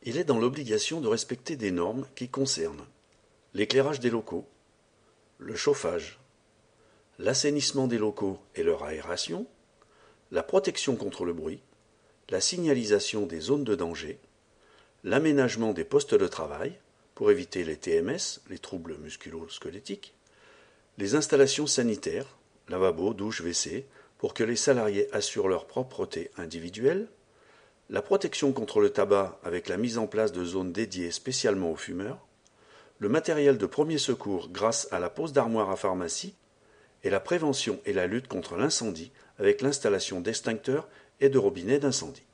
Il est dans l'obligation de respecter des normes qui concernent l'éclairage des locaux, le chauffage, l'assainissement des locaux et leur aération, la protection contre le bruit, la signalisation des zones de danger, l'aménagement des postes de travail pour éviter les TMS, les troubles musculo-squelettiques, les installations sanitaires, lavabo, douche, WC, pour que les salariés assurent leur propreté individuelle, la protection contre le tabac avec la mise en place de zones dédiées spécialement aux fumeurs, le matériel de premier secours grâce à la pose d'armoires à pharmacie, et la prévention et la lutte contre l'incendie avec l'installation d'extincteurs et de robinets d'incendie.